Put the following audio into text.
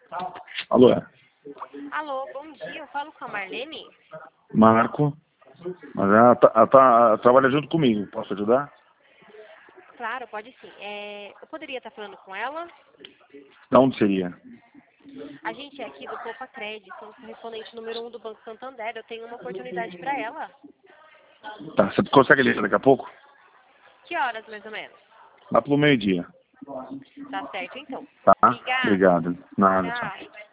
Alô? Alô, bom dia. Eu falo com a Marlene? Marco. Mas ela trabalha junto comigo. Posso ajudar? Claro, pode sim. Eu poderia estar falando com ela? Da onde seria? A gente é aqui do Poupa Crédito, somos correspondente número 1 do Banco Santander. Eu tenho uma oportunidade para ela. Tá, você consegue ligar daqui a pouco? Que horas, mais ou menos? Lá pelo meio-dia. Tá certo, então. Tá? Obrigada. Obrigado. Nada, tchau. Tchau.